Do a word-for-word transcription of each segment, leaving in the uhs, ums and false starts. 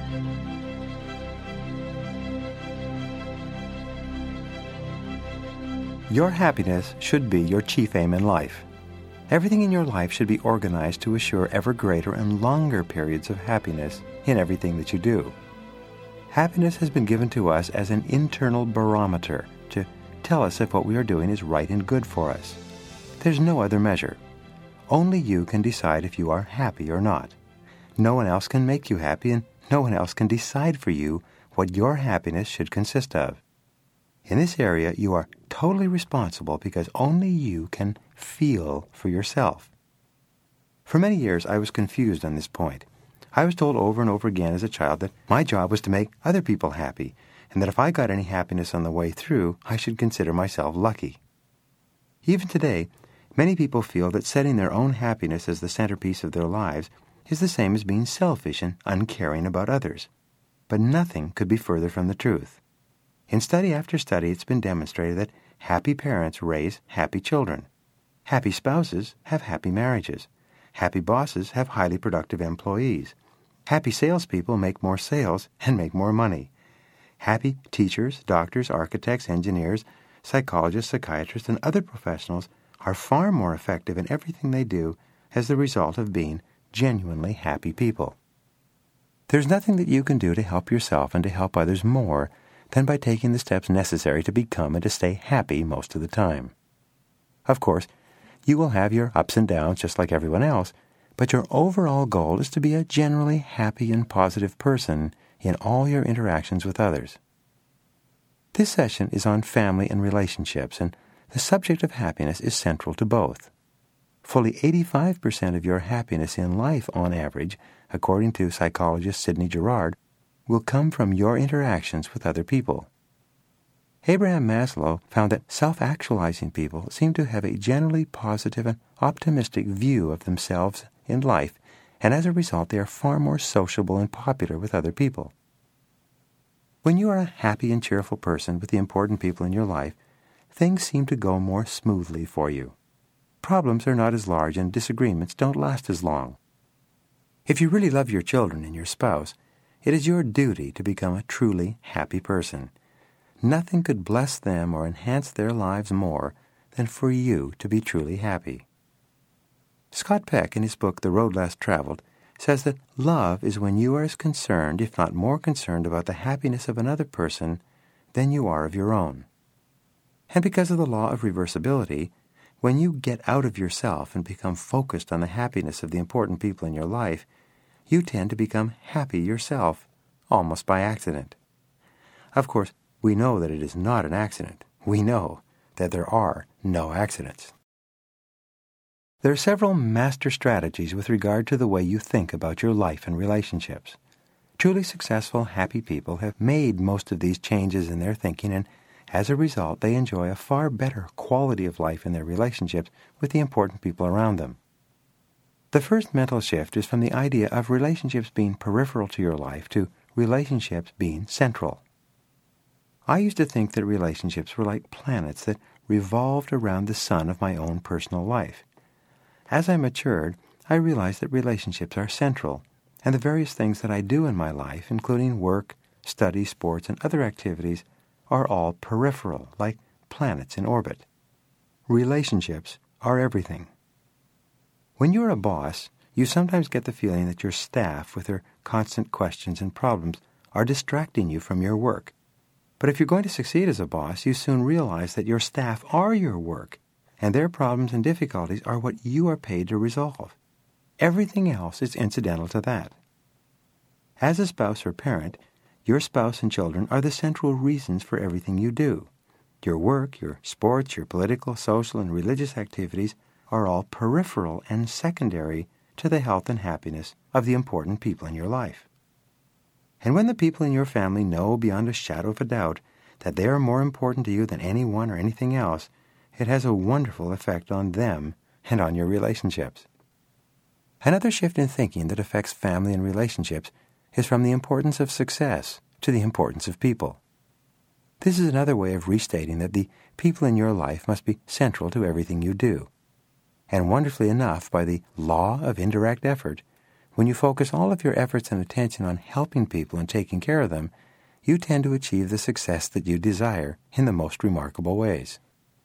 Your happiness should be your chief aim in life. Everything in your life should be organized to assure ever greater and longer periods of happiness in everything that you do. Happiness has been given to us as an internal barometer to tell us if what we are doing is right and good for us. There's no other measure. Only you can decide if you are happy or not. No one else can make you happy, and no one else can decide for you what your happiness should consist of. In this area, you are totally responsible because only you can feel for yourself. For many years, I was confused on this point. I was told over and over again as a child that my job was to make other people happy, and that if I got any happiness on the way through, I should consider myself lucky. Even today, many people feel that setting their own happiness as the centerpiece of their lives is the same as being selfish and uncaring about others. But nothing could be further from the truth. In study after study, it's been demonstrated that happy parents raise happy children. Happy spouses have happy marriages. Happy bosses have highly productive employees. Happy salespeople make more sales and make more money. Happy teachers, doctors, architects, engineers, psychologists, psychiatrists, and other professionals are far more effective in everything they do as the result of being genuinely happy people. There's nothing that you can do to help yourself and to help others more than by taking the steps necessary to become and to stay happy most of the time. Of course, you will have your ups and downs just like everyone else, but your overall goal is to be a generally happy and positive person in all your interactions with others. This session is on family and relationships, and the subject of happiness is central to both. Fully eighty-five percent of your happiness in life, on average, according to psychologist Sidney Girard, will come from your interactions with other people. Abraham Maslow found that self-actualizing people seem to have a generally positive and optimistic view of themselves in life, and as a result they are far more sociable and popular with other people. When you are a happy and cheerful person with the important people in your life, things seem to go more smoothly for you. Problems are not as large and disagreements don't last as long. If you really love your children and your spouse, it is your duty to become a truly happy person. Nothing could bless them or enhance their lives more than for you to be truly happy. Scott Peck, in his book The Road Less Traveled, says that love is when you are as concerned, if not more concerned, about the happiness of another person than you are of your own. And because of the law of reversibility, when you get out of yourself and become focused on the happiness of the important people in your life, you tend to become happy yourself, almost by accident. Of course, we know that it is not an accident. We know that there are no accidents. There are several master strategies with regard to the way you think about your life and relationships. Truly successful, happy people have made most of these changes in their thinking, and as a result, they enjoy a far better quality of life in their relationships with the important people around them. The first mental shift is from the idea of relationships being peripheral to your life to relationships being central. I used to think that relationships were like planets that revolved around the sun of my own personal life. As I matured, I realized that relationships are central, and the various things that I do in my life, including work, study, sports, and other activities, are all peripheral, like planets in orbit. Relationships are everything. When you're a boss, you sometimes get the feeling that your staff, with their constant questions and problems, are distracting you from your work. But if you're going to succeed as a boss, you soon realize that your staff are your work, and their problems and difficulties are what you are paid to resolve. Everything else is incidental to that. As a spouse or parent, your spouse and children are the central reasons for everything you do. Your work, your sports, your political, social, and religious activities are all peripheral and secondary to the health and happiness of the important people in your life. And when the people in your family know beyond a shadow of a doubt that they are more important to you than anyone or anything else, it has a wonderful effect on them and on your relationships. Another shift in thinking that affects family and relationships is from the importance of success to the importance of people. This is another way of restating that the people in your life must be central to everything you do. And wonderfully enough, by the law of indirect effort, When you focus all of your efforts and attention on helping people and taking care of them, you tend to achieve the success that you desire in the most remarkable ways.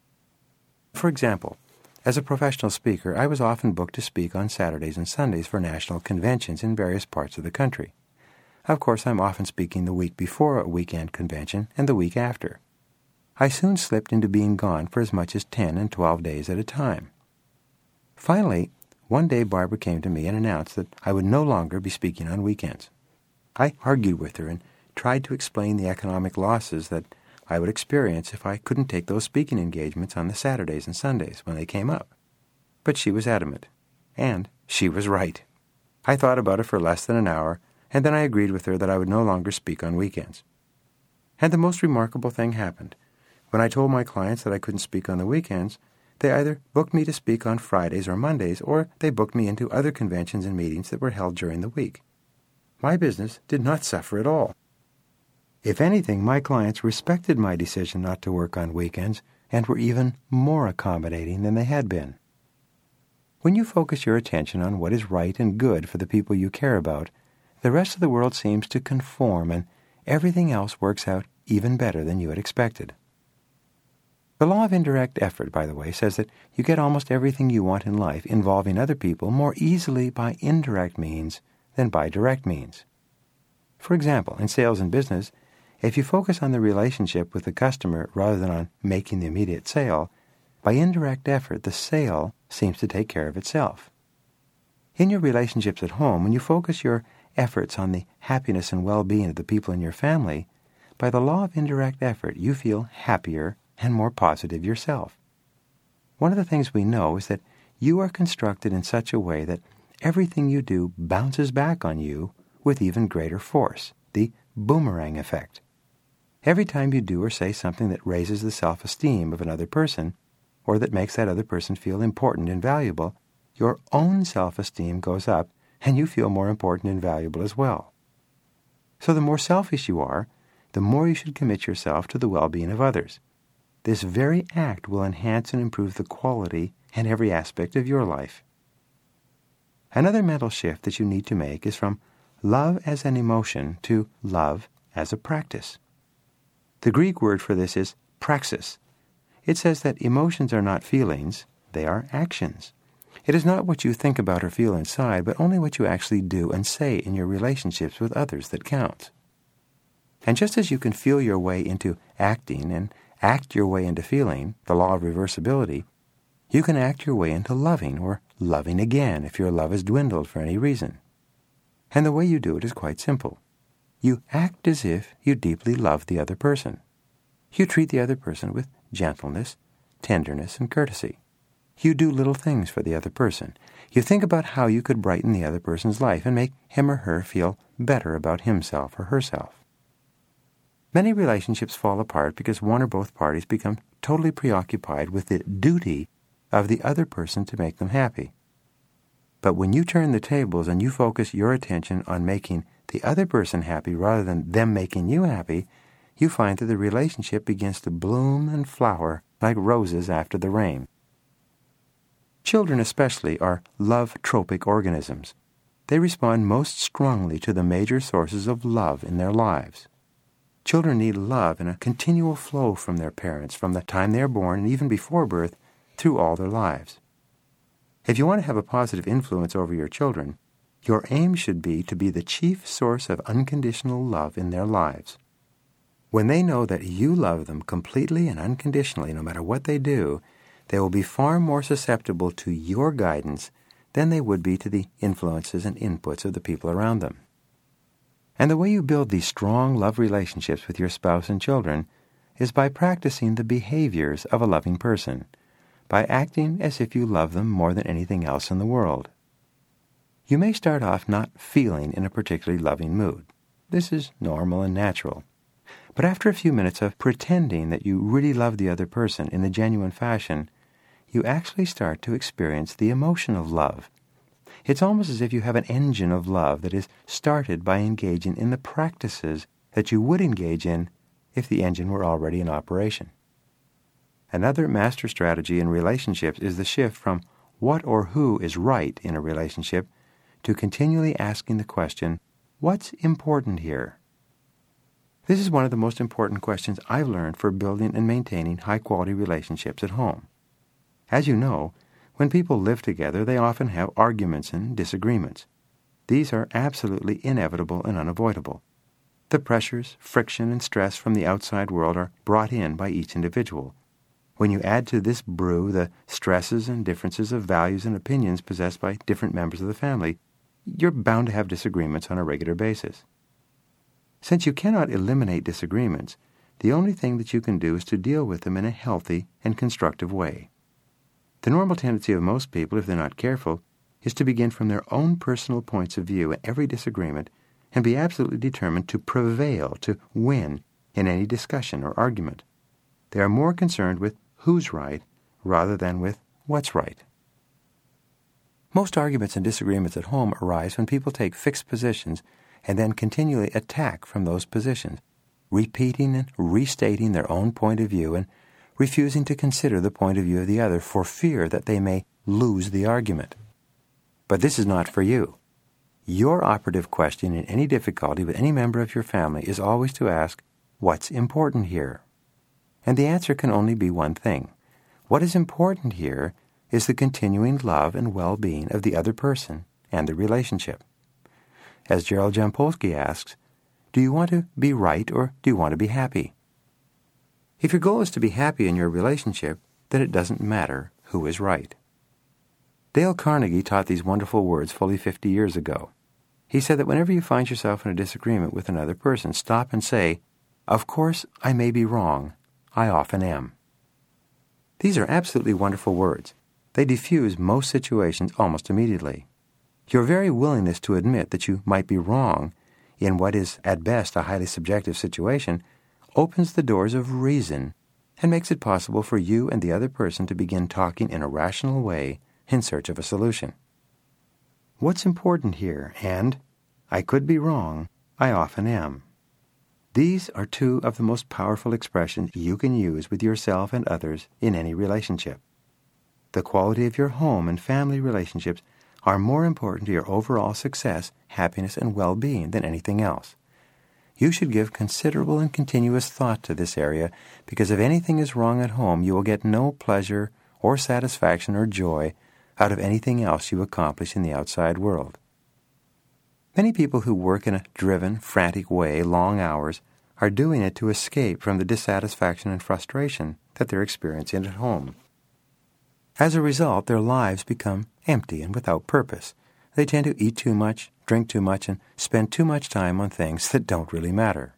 For example, as a professional speaker, I was often booked to speak on Saturdays and Sundays for national conventions in various parts of the country. Of course, I'm often speaking the week before a weekend convention and the week after. I soon slipped into being gone for as much as ten and twelve days at a time. Finally, one day Barbara came to me and announced that I would no longer be speaking on weekends. I argued with her and tried to explain the economic losses that I would experience if I couldn't take those speaking engagements on the Saturdays and Sundays when they came up. But she was adamant, and she was right. I thought about it for less than an hour, and then I agreed with her that I would no longer speak on weekends. And the most remarkable thing happened. When I told my clients that I couldn't speak on the weekends, they either booked me to speak on Fridays or Mondays, or they booked me into other conventions and meetings that were held during the week. My business did not suffer at all. If anything, my clients respected my decision not to work on weekends and were even more accommodating than they had been. When you focus your attention on what is right and good for the people you care about, the rest of the world seems to conform and everything else works out even better than you had expected. The law of indirect effort, by the way, says that you get almost everything you want in life involving other people more easily by indirect means than by direct means. For example, in sales and business, if you focus on the relationship with the customer rather than on making the immediate sale, by indirect effort, the sale seems to take care of itself. In your relationships at home, when you focus your efforts on the happiness and well-being of the people in your family, by the law of indirect effort, you feel happier and more positive yourself. One of the things we know is that you are constructed in such a way that everything you do bounces back on you with even greater force, the boomerang effect. Every time you do or say something that raises the self-esteem of another person, or that makes that other person feel important and valuable, your own self-esteem goes up and you feel more important and valuable as well. So the more selfish you are, the more you should commit yourself to the well-being of others. This very act will enhance and improve the quality and every aspect of your life. Another mental shift that you need to make is from love as an emotion to love as a practice. The Greek word for this is praxis. It says that emotions are not feelings, they are actions. It is not what you think about or feel inside, but only what you actually do and say in your relationships with others that counts. And just as you can feel your way into acting and act your way into feeling, the law of reversibility, you can act your way into loving or loving again if your love has dwindled for any reason. And the way you do it is quite simple. You act as if you deeply love the other person. You treat the other person with gentleness, tenderness, and courtesy. You do little things for the other person. You think about how you could brighten the other person's life and make him or her feel better about himself or herself. Many relationships fall apart because one or both parties become totally preoccupied with the duty of the other person to make them happy. But when you turn the tables and you focus your attention on making the other person happy rather than them making you happy, you find that the relationship begins to bloom and flower like roses after the rain. Children especially are love-tropic organisms. They respond most strongly to the major sources of love in their lives. Children need love in a continual flow from their parents from the time they are born and even before birth through all their lives. If you want to have a positive influence over your children, your aim should be to be the chief source of unconditional love in their lives. When they know that you love them completely and unconditionally no matter what they do, they will be far more susceptible to your guidance than they would be to the influences and inputs of the people around them. And the way you build these strong love relationships with your spouse and children is by practicing the behaviors of a loving person, by acting as if you love them more than anything else in the world. You may start off not feeling in a particularly loving mood. This is normal and natural. But after a few minutes of pretending that you really love the other person in a genuine fashion, you actually start to experience the emotion of love. It's almost as if you have an engine of love that is started by engaging in the practices that you would engage in if the engine were already in operation. Another master strategy in relationships is the shift from what or who is right in a relationship to continually asking the question, what's important here? This is one of the most important questions I've learned for building and maintaining high-quality relationships at home. As you know, when people live together, they often have arguments and disagreements. These are absolutely inevitable and unavoidable. The pressures, friction, and stress from the outside world are brought in by each individual. When you add to this brew the stresses and differences of values and opinions possessed by different members of the family, you're bound to have disagreements on a regular basis. Since you cannot eliminate disagreements, the only thing that you can do is to deal with them in a healthy and constructive way. The normal tendency of most people, if they're not careful, is to begin from their own personal points of view in every disagreement and be absolutely determined to prevail, to win in any discussion or argument. They are more concerned with who's right rather than with what's right. Most arguments and disagreements at home arise when people take fixed positions and then continually attack from those positions, repeating and restating their own point of view and refusing to consider the point of view of the other for fear that they may lose the argument. But this is not for you. Your operative question in any difficulty with any member of your family is always to ask, what's important here? And the answer can only be one thing. What is important here is the continuing love and well-being of the other person and the relationship. As Gerald Jampolsky asks, do you want to be right or do you want to be happy? If your goal is to be happy in your relationship, then it doesn't matter who is right. Dale Carnegie taught these wonderful words fully fifty years ago. He said that whenever you find yourself in a disagreement with another person, stop and say, "Of course, I may be wrong. I often am." These are absolutely wonderful words. They diffuse most situations almost immediately. Your very willingness to admit that you might be wrong in what is at best a highly subjective situation opens the doors of reason and makes it possible for you and the other person to begin talking in a rational way in search of a solution. What's important here, and I could be wrong, I often am. These are two of the most powerful expressions you can use with yourself and others in any relationship. The quality of your home and family relationships are more important to your overall success, happiness, and well-being than anything else. You should give considerable and continuous thought to this area, because if anything is wrong at home, you will get no pleasure or satisfaction or joy out of anything else you accomplish in the outside world. Many people who work in a driven, frantic way, long hours, are doing it to escape from the dissatisfaction and frustration that they're experiencing at home. As a result, their lives become empty and without purpose. They tend to eat too much, drink too much, and spend too much time on things that don't really matter.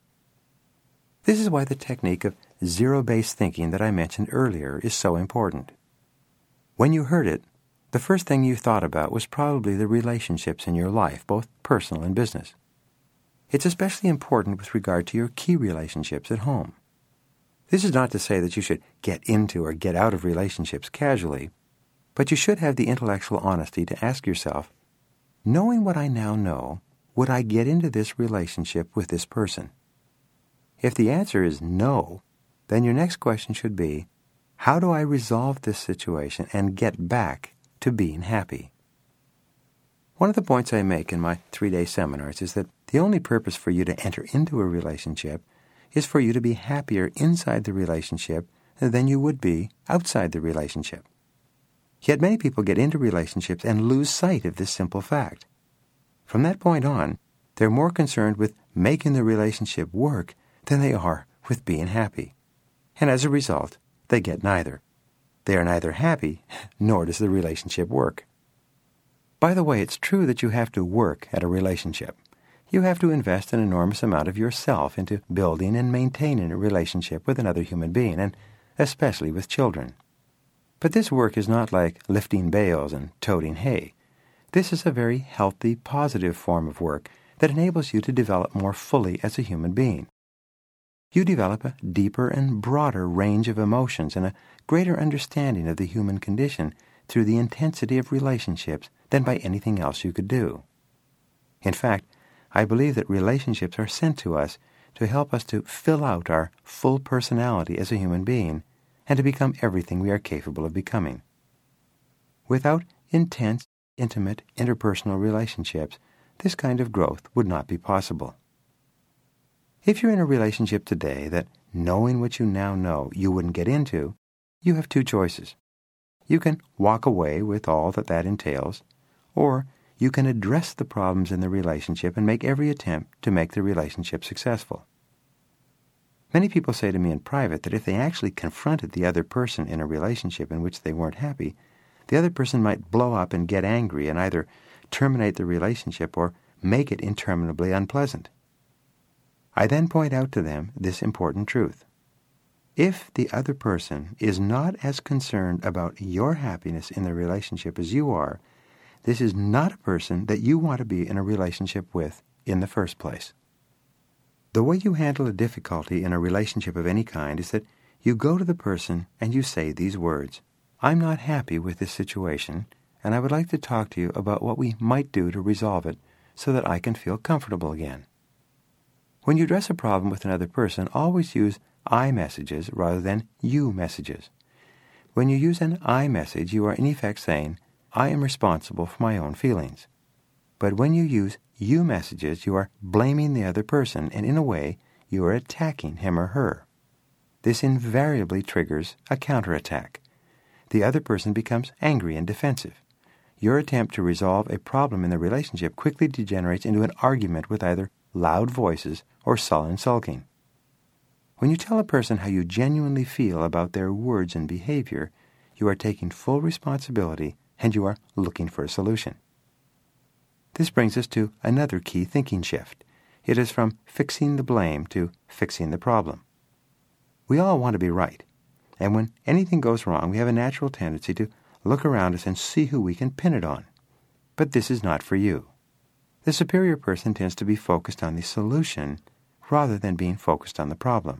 This is why the technique of zero-based thinking that I mentioned earlier is so important. When you heard it, the first thing you thought about was probably the relationships in your life, both personal and business. It's especially important with regard to your key relationships at home. This is not to say that you should get into or get out of relationships casually, but you should have the intellectual honesty to ask yourself, knowing what I now know, would I get into this relationship with this person? If the answer is no, then your next question should be, how do I resolve this situation and get back to being happy? One of the points I make in my three-day seminars is that the only purpose for you to enter into a relationship is for you to be happier inside the relationship than you would be outside the relationship. Yet many people get into relationships and lose sight of this simple fact. From that point on, they're more concerned with making the relationship work than they are with being happy. And as a result, they get neither. They are neither happy, nor does the relationship work. By the way, it's true that you have to work at a relationship. You have to invest an enormous amount of yourself into building and maintaining a relationship with another human being, and especially with children. But this work is not like lifting bales and toting hay. This is a very healthy, positive form of work that enables you to develop more fully as a human being. You develop a deeper and broader range of emotions and a greater understanding of the human condition through the intensity of relationships than by anything else you could do. In fact, I believe that relationships are sent to us to help us to fill out our full personality as a human being and to become everything we are capable of becoming. Without intense, intimate, interpersonal relationships, this kind of growth would not be possible. If you're in a relationship today that, knowing what you now know, you wouldn't get into, you have two choices. You can walk away with all that that entails, or you can address the problems in the relationship and make every attempt to make the relationship successful. Many people say to me in private that if they actually confronted the other person in a relationship in which they weren't happy, the other person might blow up and get angry and either terminate the relationship or make it interminably unpleasant. I then point out to them this important truth. If the other person is not as concerned about your happiness in the relationship as you are, this is not a person that you want to be in a relationship with in the first place. The way you handle a difficulty in a relationship of any kind is that you go to the person and you say these words, "I'm not happy with this situation, and I would like to talk to you about what we might do to resolve it so that I can feel comfortable again." When you address a problem with another person, always use I messages rather than you messages. When you use an I message, you are in effect saying, I am responsible for my own feelings. But when you use you messages, you are blaming the other person, and in a way, you are attacking him or her. This invariably triggers a counterattack. The other person becomes angry and defensive. Your attempt to resolve a problem in the relationship quickly degenerates into an argument with either loud voices or sullen sulking. When you tell a person how you genuinely feel about their words and behavior, you are taking full responsibility and you are looking for a solution. This brings us to another key thinking shift. It is from fixing the blame to fixing the problem. We all want to be right, and when anything goes wrong, we have a natural tendency to look around us and see who we can pin it on. But this is not for you. The superior person tends to be focused on the solution rather than being focused on the problem.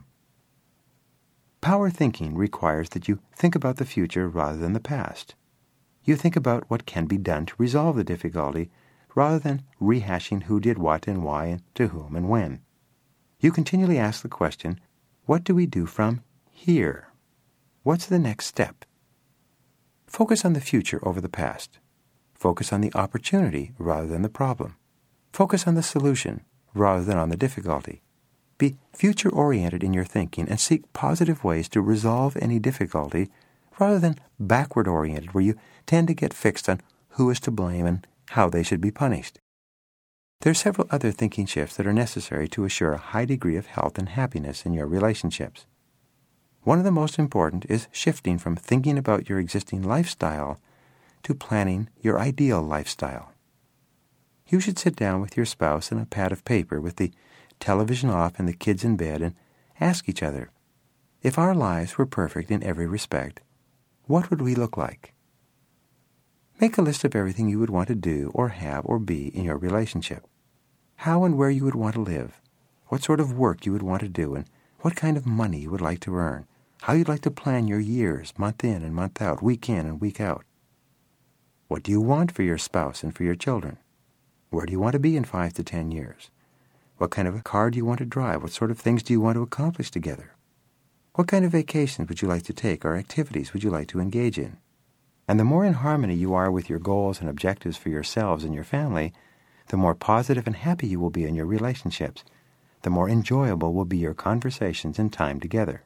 Power thinking requires that you think about the future rather than the past. You think about what can be done to resolve the difficulty rather than rehashing who did what and why and to whom and when. You continually ask the question, what do we do from here? What's the next step? Focus on the future over the past. Focus on the opportunity rather than the problem. Focus on the solution rather than on the difficulty. Be future-oriented in your thinking and seek positive ways to resolve any difficulty rather than backward-oriented, where you tend to get fixed on who is to blame and how they should be punished. There are several other thinking shifts that are necessary to assure a high degree of health and happiness in your relationships. One of the most important is shifting from thinking about your existing lifestyle to planning your ideal lifestyle. You should sit down with your spouse and a pad of paper with the television off and the kids in bed and ask each other, if our lives were perfect in every respect, what would we look like? Make a list of everything you would want to do or have or be in your relationship. How and where you would want to live, what sort of work you would want to do, and what kind of money you would like to earn, how you'd like to plan your years, month in and month out, week in and week out. What do you want for your spouse and for your children? Where do you want to be in five to ten years? What kind of a car do you want to drive? What sort of things do you want to accomplish together? What kind of vacations would you like to take or activities would you like to engage in? And the more in harmony you are with your goals and objectives for yourselves and your family, the more positive and happy you will be in your relationships, the more enjoyable will be your conversations and time together.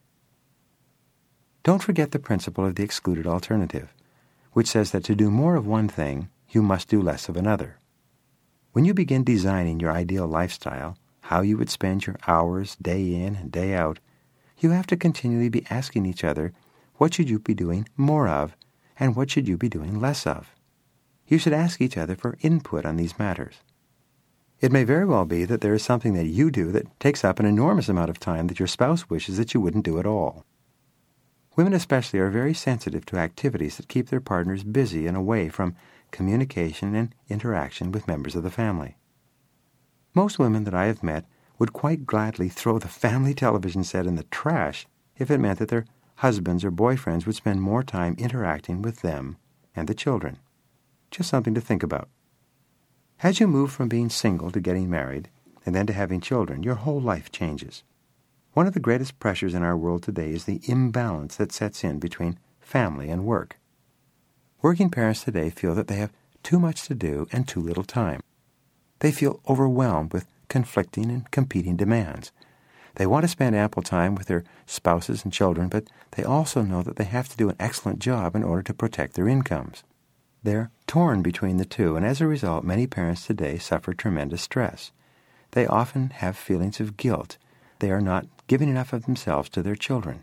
Don't forget the principle of the excluded alternative, which says that to do more of one thing, you must do less of another. When you begin designing your ideal lifestyle, how you would spend your hours day in and day out, you have to continually be asking each other, what should you be doing more of, and what should you be doing less of? You should ask each other for input on these matters. It may very well be that there is something that you do that takes up an enormous amount of time that your spouse wishes that you wouldn't do at all. Women especially are very sensitive to activities that keep their partners busy and away from communication and interaction with members of the family. Most women that I have met would quite gladly throw the family television set in the trash if it meant that their husbands or boyfriends would spend more time interacting with them and the children. Just something to think about. As you move from being single to getting married, and then to having children, your whole life changes. One of the greatest pressures in our world today is the imbalance that sets in between family and work. Working parents today feel that they have too much to do and too little time. They feel overwhelmed with conflicting and competing demands. They want to spend ample time with their spouses and children, but they also know that they have to do an excellent job in order to protect their incomes. They're torn between the two, and as a result, many parents today suffer tremendous stress. They often have feelings of guilt. They are not giving enough of themselves to their children.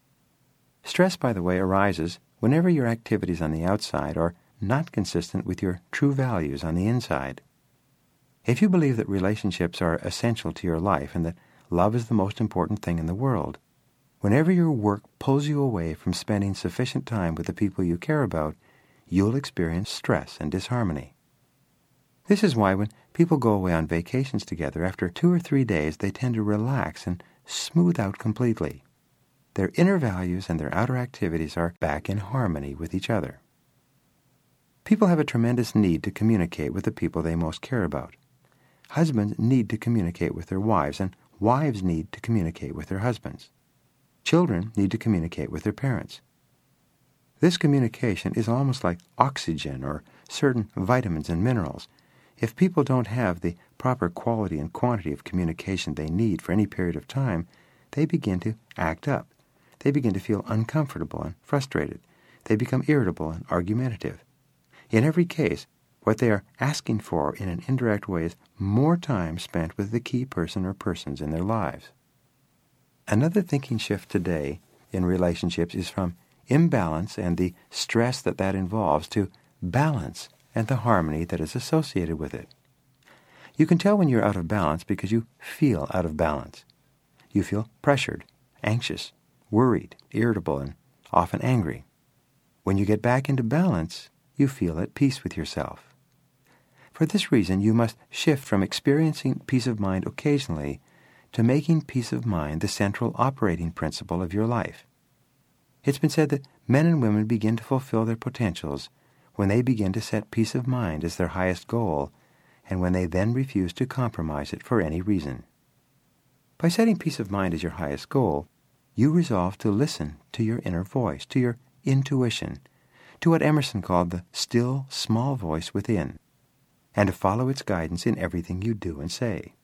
Stress, by the way, arises whenever your activities on the outside are not consistent with your true values on the inside. If you believe that relationships are essential to your life and that love is the most important thing in the world, whenever your work pulls you away from spending sufficient time with the people you care about, you'll experience stress and disharmony. This is why when people go away on vacations together, after two or three days they tend to relax and smooth out completely. Their inner values and their outer activities are back in harmony with each other. People have a tremendous need to communicate with the people they most care about. Husbands need to communicate with their wives, and wives need to communicate with their husbands. Children need to communicate with their parents. This communication is almost like oxygen or certain vitamins and minerals. If people don't have the proper quality and quantity of communication they need for any period of time, they begin to act up. They begin to feel uncomfortable and frustrated. They become irritable and argumentative. In every case, what they are asking for in an indirect way is more time spent with the key person or persons in their lives. Another thinking shift today in relationships is from imbalance and the stress that that involves to balance and the harmony that is associated with it. You can tell when you're out of balance because you feel out of balance. You feel pressured, anxious, worried, irritable, and often angry. When you get back into balance, you feel at peace with yourself. For this reason, you must shift from experiencing peace of mind occasionally to making peace of mind the central operating principle of your life. It's been said that men and women begin to fulfill their potentials when they begin to set peace of mind as their highest goal, and when they then refuse to compromise it for any reason. By setting peace of mind as your highest goal, you resolve to listen to your inner voice, to your intuition, to what Emerson called the still, small voice within, and to follow its guidance in everything you do and say.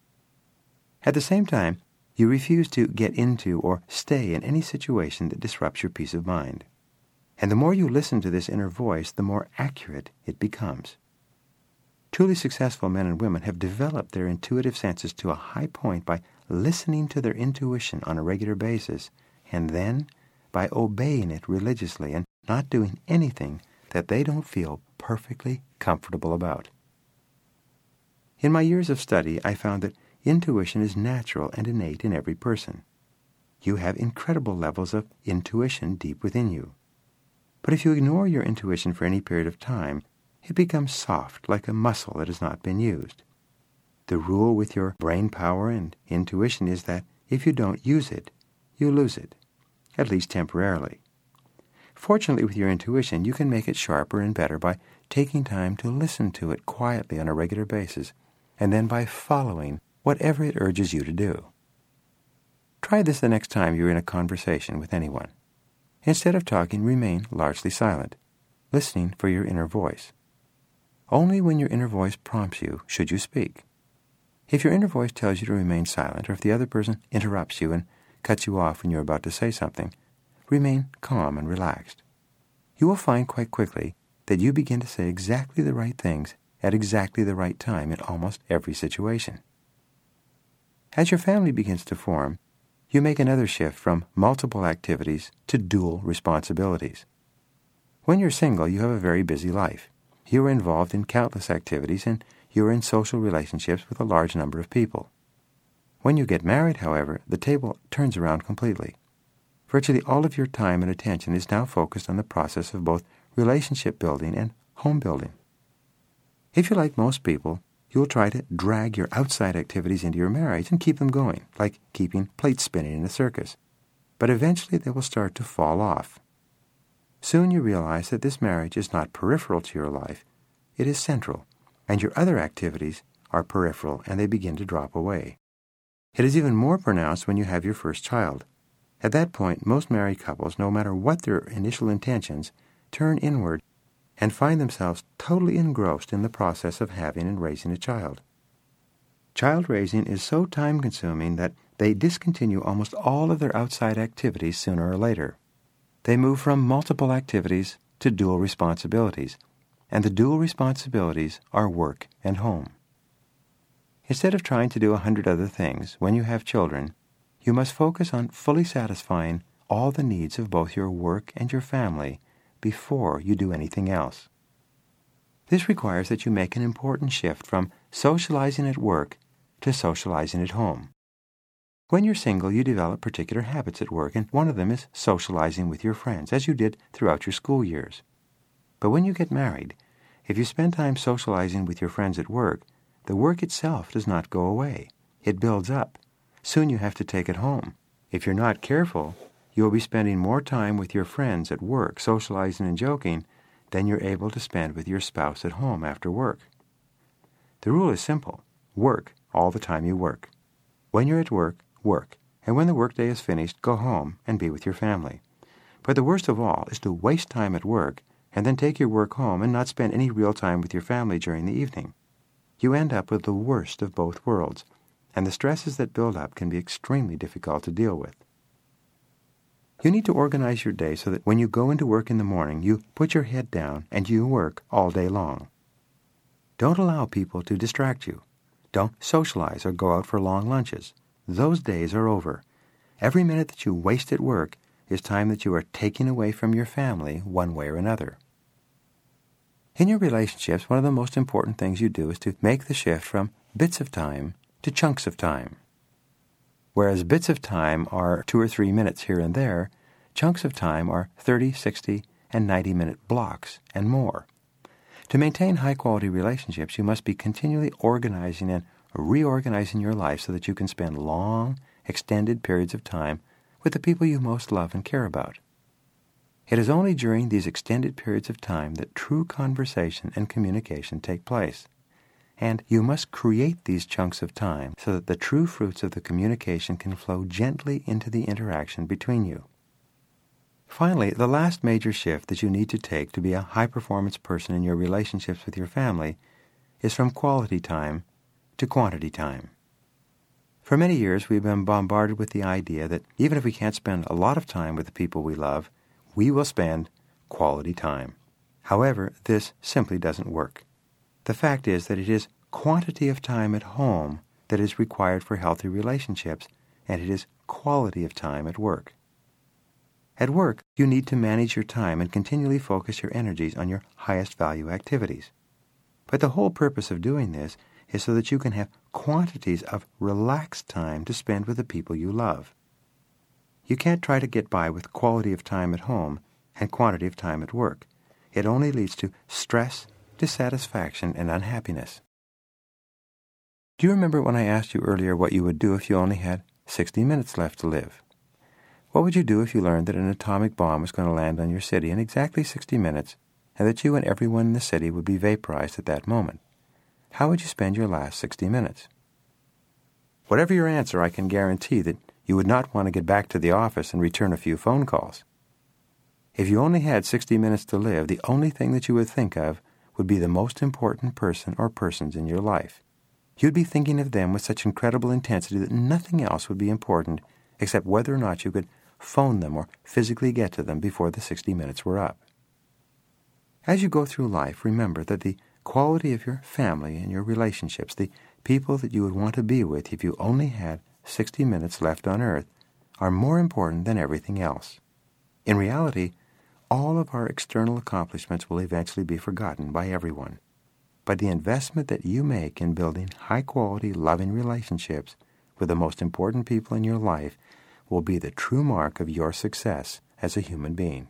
At the same time, you refuse to get into or stay in any situation that disrupts your peace of mind. And the more you listen to this inner voice, the more accurate it becomes. Truly successful men and women have developed their intuitive senses to a high point by listening to their intuition on a regular basis, and then by obeying it religiously and not doing anything that they don't feel perfectly comfortable about. In my years of study, I found that intuition is natural and innate in every person. You have incredible levels of intuition deep within you. But if you ignore your intuition for any period of time, it becomes soft, like a muscle that has not been used. The rule with your brain power and intuition is that if you don't use it, you lose it, at least temporarily. Fortunately, with your intuition, you can make it sharper and better by taking time to listen to it quietly on a regular basis, and then by following whatever it urges you to do. Try this the next time you're in a conversation with anyone. Instead of talking, remain largely silent, listening for your inner voice. Only when your inner voice prompts you should you speak. If your inner voice tells you to remain silent, or if the other person interrupts you and cuts you off when you're about to say something, remain calm and relaxed. You will find quite quickly that you begin to say exactly the right things at exactly the right time in almost every situation. As your family begins to form, you make another shift from multiple activities to dual responsibilities. When you're single, you have a very busy life. You are involved in countless activities, and you are in social relationships with a large number of people. When you get married, however, the table turns around completely. Virtually all of your time and attention is now focused on the process of both relationship building and home building. If you're like most people, you'll try to drag your outside activities into your marriage and keep them going, like keeping plates spinning in a circus. But eventually they will start to fall off. Soon you realize that this marriage is not peripheral to your life, it is central, and your other activities are peripheral and they begin to drop away. It is even more pronounced when you have your first child. At that point, most married couples, no matter what their initial intentions, turn inward and find themselves totally engrossed in the process of having and raising a child. Child raising is so time-consuming that they discontinue almost all of their outside activities sooner or later. They move from multiple activities to dual responsibilities, and the dual responsibilities are work and home. Instead of trying to do a hundred other things, when you have children, you must focus on fully satisfying all the needs of both your work and your family before you do anything else. This requires that you make an important shift from socializing at work to socializing at home. When you're single, you develop particular habits at work, and one of them is socializing with your friends, as you did throughout your school years. But when you get married, if you spend time socializing with your friends at work, the work itself does not go away. It builds up. Soon you have to take it home. If you're not careful, you will be spending more time with your friends at work, socializing and joking, than you're able to spend with your spouse at home after work. The rule is simple. Work all the time you work. When you're at work, work. And when the workday is finished, go home and be with your family. But the worst of all is to waste time at work and then take your work home and not spend any real time with your family during the evening. You end up with the worst of both worlds, and the stresses that build up can be extremely difficult to deal with. You need to organize your day so that when you go into work in the morning, you put your head down and you work all day long. Don't allow people to distract you. Don't socialize or go out for long lunches. Those days are over. Every minute that you waste at work is time that you are taking away from your family one way or another. In your relationships, one of the most important things you do is to make the shift from bits of time to chunks of time. Whereas bits of time are two or three minutes here and there, chunks of time are thirty, sixty, and ninety-minute blocks and more. To maintain high-quality relationships, you must be continually organizing and reorganizing your life so that you can spend long, extended periods of time with the people you most love and care about. It is only during these extended periods of time that true conversation and communication take place. And you must create these chunks of time so that the true fruits of the communication can flow gently into the interaction between you. Finally, the last major shift that you need to take to be a high-performance person in your relationships with your family is from quality time to quantity time. For many years, we've been bombarded with the idea that even if we can't spend a lot of time with the people we love, we will spend quality time. However, this simply doesn't work. The fact is that it is quantity of time at home that is required for healthy relationships, and it is quality of time at work. At work, you need to manage your time and continually focus your energies on your highest value activities. But the whole purpose of doing this is so that you can have quantities of relaxed time to spend with the people you love. You can't try to get by with quality of time at home and quantity of time at work. It only leads to stress, dissatisfaction, and unhappiness. Do you remember when I asked you earlier what you would do if you only had sixty minutes left to live? What would you do if you learned that an atomic bomb was going to land on your city in exactly sixty minutes and that you and everyone in the city would be vaporized at that moment? How would you spend your last sixty minutes? Whatever your answer, I can guarantee that you would not want to get back to the office and return a few phone calls. If you only had sixty minutes to live, the only thing that you would think of would be the most important person or persons in your life. You'd be thinking of them with such incredible intensity that nothing else would be important except whether or not you could phone them or physically get to them before the sixty minutes were up. As you go through life, remember that the quality of your family and your relationships, the people that you would want to be with if you only had sixty minutes left on earth, are more important than everything else. In reality, all of our external accomplishments will eventually be forgotten by everyone. But the investment that you make in building high-quality, loving relationships with the most important people in your life will be the true mark of your success as a human being.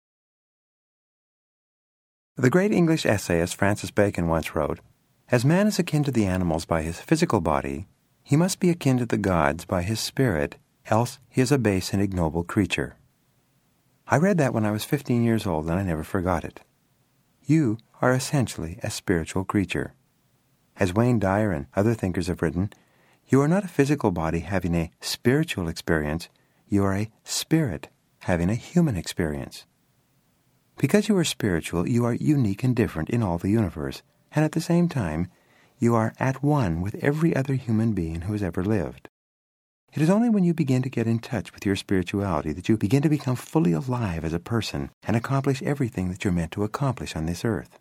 The great English essayist Francis Bacon once wrote, "As man is akin to the animals by his physical body, he must be akin to the gods by his spirit, else he is a base and ignoble creature." I read that when I was fifteen years old, and I never forgot it. You are essentially a spiritual creature. As Wayne Dyer and other thinkers have written, you are not a physical body having a spiritual experience, you are a spirit having a human experience. Because you are spiritual, you are unique and different in all the universe, and at the same time, you are at one with every other human being who has ever lived. It is only when you begin to get in touch with your spirituality that you begin to become fully alive as a person and accomplish everything that you're meant to accomplish on this earth.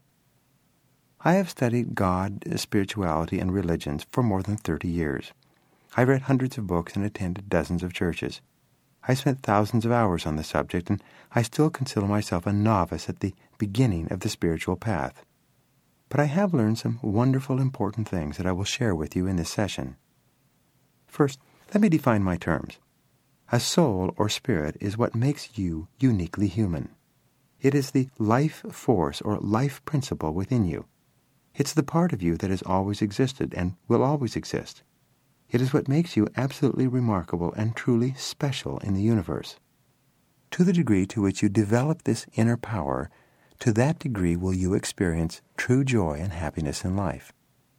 I have studied God, spirituality, and religions for more than thirty years. I've read hundreds of books and attended dozens of churches. I spent thousands of hours on the subject, and I still consider myself a novice at the beginning of the spiritual path. But I have learned some wonderful, important things that I will share with you in this session. First, let me define my terms. A soul or spirit is what makes you uniquely human. It is the life force or life principle within you. It's the part of you that has always existed and will always exist. It is what makes you absolutely remarkable and truly special in the universe. To the degree to which you develop this inner power, to that degree will you experience true joy and happiness in life.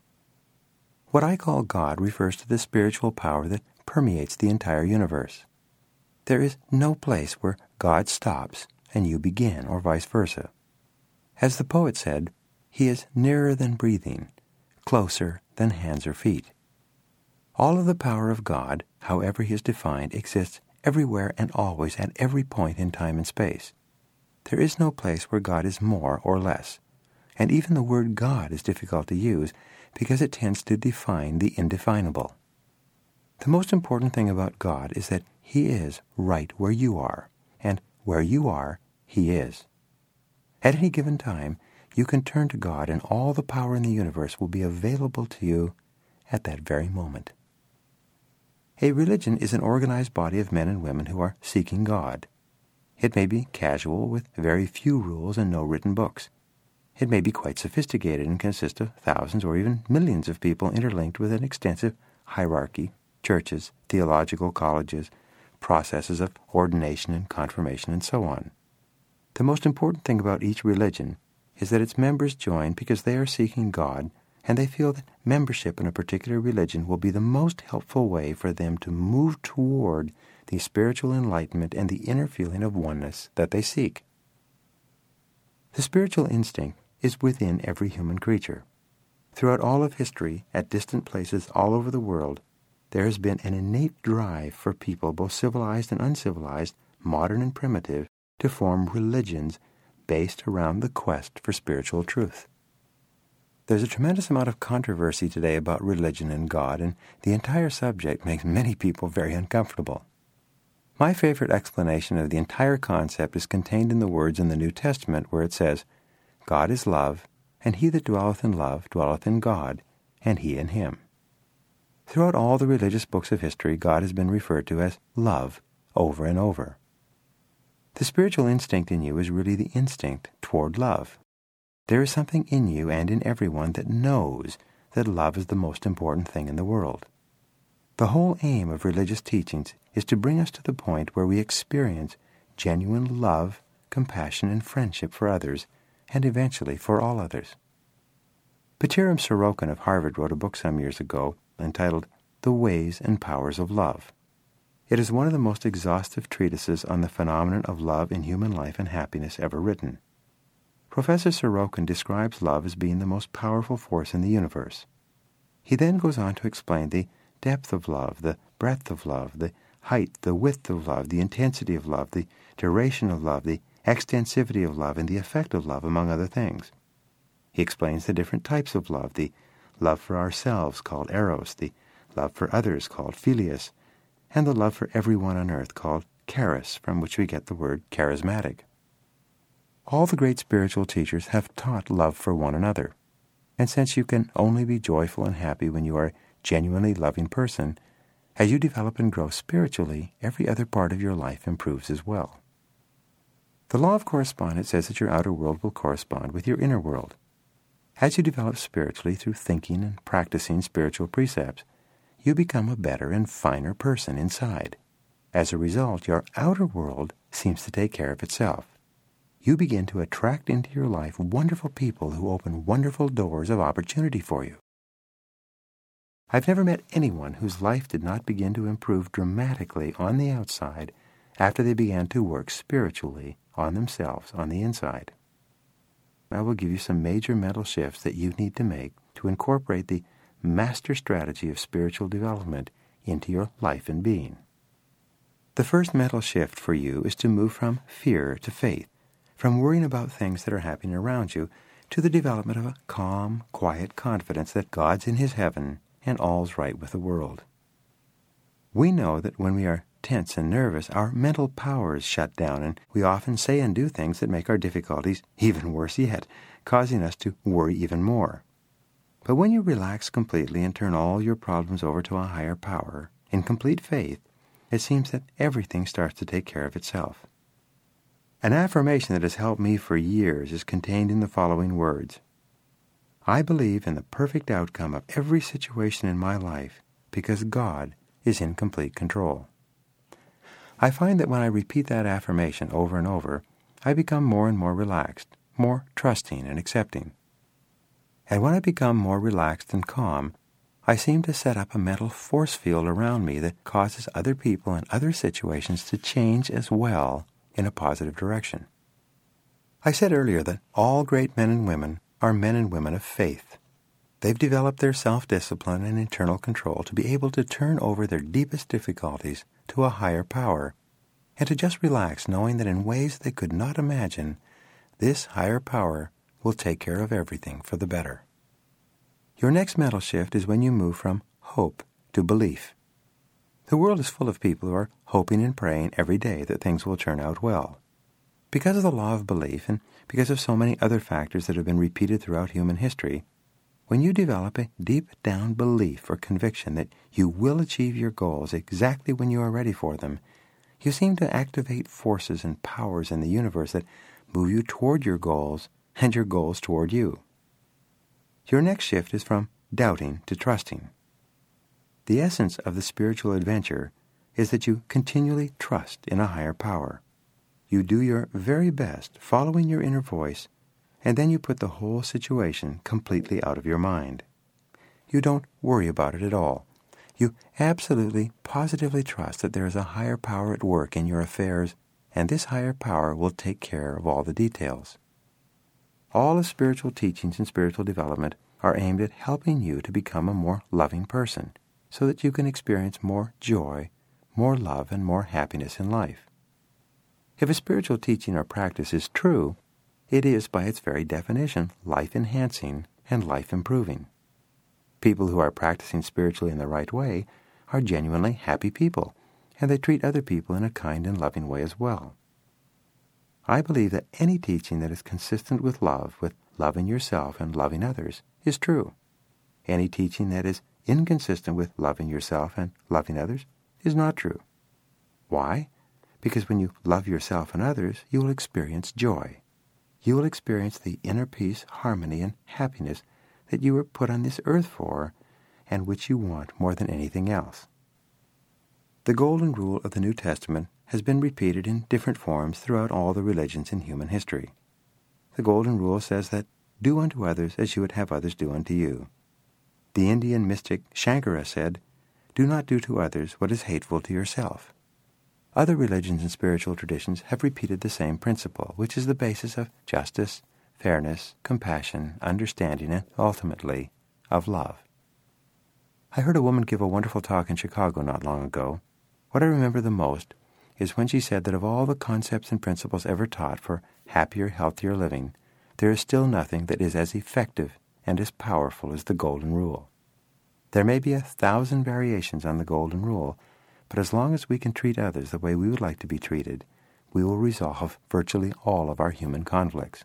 What I call God refers to the spiritual power that permeates the entire universe. There is no place where God stops and you begin, or vice versa. As the poet said, He is nearer than breathing, closer than hands or feet. All of the power of God, however He is defined, exists everywhere and always at every point in time and space. There is no place where God is more or less, and even the word God is difficult to use because it tends to define the indefinable. The most important thing about God is that He is right where you are, and where you are, He is. At any given time, you can turn to God, and all the power in the universe will be available to you at that very moment. A religion is an organized body of men and women who are seeking God. It may be casual, with very few rules and no written books. It may be quite sophisticated and consist of thousands or even millions of people interlinked with an extensive hierarchy, churches, theological colleges, processes of ordination and confirmation, and so on. The most important thing about each religion is that its members join because they are seeking God, and they feel that membership in a particular religion will be the most helpful way for them to move toward the spiritual enlightenment and the inner feeling of oneness that they seek. The spiritual instinct is within every human creature. Throughout all of history, at distant places all over the world, there has been an innate drive for people, both civilized and uncivilized, modern and primitive, to form religions based around the quest for spiritual truth. There's a tremendous amount of controversy today about religion and God, and the entire subject makes many people very uncomfortable. My favorite explanation of the entire concept is contained in the words in the New Testament where it says, God is love, and he that dwelleth in love dwelleth in God, and he in him. Throughout all the religious books of history, God has been referred to as love over and over. The spiritual instinct in you is really the instinct toward love. There is something in you and in everyone that knows that love is the most important thing in the world. The whole aim of religious teachings is to bring us to the point where we experience genuine love, compassion, and friendship for others, and eventually for all others. Pacheram Sorokin of Harvard wrote a book some years ago entitled The Ways and Powers of Love. It is one of the most exhaustive treatises on the phenomenon of love in human life and happiness ever written. Professor Sorokin describes love as being the most powerful force in the universe. He then goes on to explain the depth of love, the breadth of love, the height, the width of love, the intensity of love, the duration of love, the extensivity of love, and the effect of love, among other things. He explains the different types of love, the love for ourselves, called eros, the love for others, called philius, and the love for everyone on earth, called charis, from which we get the word charismatic. All the great spiritual teachers have taught love for one another, and since you can only be joyful and happy when you are a genuinely loving person, as you develop and grow spiritually, every other part of your life improves as well. The law of correspondence says that your outer world will correspond with your inner world. As you develop spiritually through thinking and practicing spiritual precepts, you become a better and finer person inside. As a result, your outer world seems to take care of itself. You begin to attract into your life wonderful people who open wonderful doors of opportunity for you. I've never met anyone whose life did not begin to improve dramatically on the outside after they began to work spiritually on themselves on the inside. I will give you some major mental shifts that you need to make to incorporate the master strategy of spiritual development into your life and being. The first mental shift for you is to move from fear to faith, from worrying about things that are happening around you to the development of a calm, quiet confidence that God's in His heaven and all's right with the world. We know that when we are tense and nervous, our mental powers shut down, and we often say and do things that make our difficulties even worse yet, causing us to worry even more. But when you relax completely and turn all your problems over to a higher power, in complete faith, it seems that everything starts to take care of itself. An affirmation that has helped me for years is contained in the following words: I believe in the perfect outcome of every situation in my life because God is in complete control. I find that when I repeat that affirmation over and over, I become more and more relaxed, more trusting and accepting. And when I become more relaxed and calm, I seem to set up a mental force field around me that causes other people and other situations to change as well in a positive direction. I said earlier that all great men and women are men and women of faith. They've developed their self-discipline and internal control to be able to turn over their deepest difficulties to a higher power and to just relax, knowing that in ways they could not imagine, this higher power will take care of everything for the better. Your next mental shift is when you move from hope to belief. The world is full of people who are hoping and praying every day that things will turn out well. Because of the law of belief and because of so many other factors that have been repeated throughout human history, when you develop a deep-down belief or conviction that you will achieve your goals exactly when you are ready for them, you seem to activate forces and powers in the universe that move you toward your goals and your goals toward you. Your next shift is from doubting to trusting. The essence of the spiritual adventure is that you continually trust in a higher power. You do your very best following your inner voice, and then you put the whole situation completely out of your mind. You don't worry about it at all. You absolutely, positively trust that there is a higher power at work in your affairs, and this higher power will take care of all the details. All of spiritual teachings and spiritual development are aimed at helping you to become a more loving person, so that you can experience more joy, more love, and more happiness in life. If a spiritual teaching or practice is true, it is by its very definition life-enhancing and life-improving. People who are practicing spiritually in the right way are genuinely happy people, and they treat other people in a kind and loving way as well. I believe that any teaching that is consistent with love, with loving yourself and loving others, is true. Any teaching that is inconsistent with loving yourself and loving others is not true. Why? Because when you love yourself and others, you will experience joy. You will experience the inner peace, harmony, and happiness that you were put on this earth for and which you want more than anything else. The golden rule of the New Testament has been repeated in different forms throughout all the religions in human history. The golden rule says that do unto others as you would have others do unto you. The Indian mystic Shankara said, do not do to others what is hateful to yourself. Other religions and spiritual traditions have repeated the same principle, which is the basis of justice, fairness, compassion, understanding, and ultimately, of love. I heard a woman give a wonderful talk in Chicago not long ago. What I remember the most is when she said that of all the concepts and principles ever taught for happier, healthier living, there is still nothing that is as effective and as powerful as the Golden Rule. There may be a thousand variations on the Golden Rule, but as long as we can treat others the way we would like to be treated, we will resolve virtually all of our human conflicts.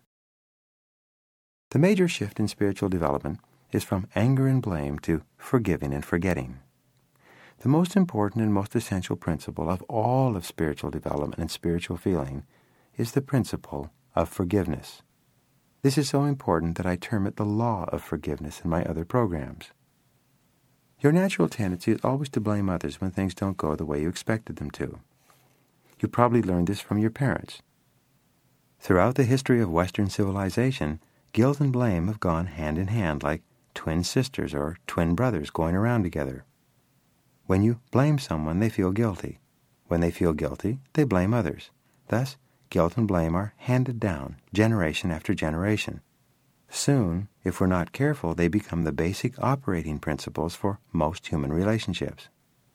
The major shift in spiritual development is from anger and blame to forgiving and forgetting. The most important and most essential principle of all of spiritual development and spiritual feeling is the principle of forgiveness. This is so important that I term it the law of forgiveness in my other programs. Your natural tendency is always to blame others when things don't go the way you expected them to. You probably learned this from your parents. Throughout the history of Western civilization, guilt and blame have gone hand in hand like twin sisters or twin brothers going around together. When you blame someone, they feel guilty. When they feel guilty, they blame others. Thus, guilt and blame are handed down generation after generation. Soon, if we're not careful, they become the basic operating principles for most human relationships.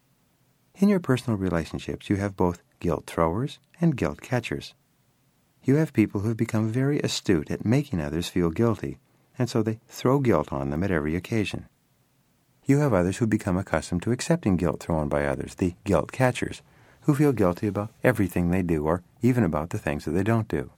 In your personal relationships, you have both guilt throwers and guilt catchers. You have people who have become very astute at making others feel guilty, and so they throw guilt on them at every occasion. You have others who become accustomed to accepting guilt thrown by others, the guilt catchers, who feel guilty about everything they do or even about the things that they don't do.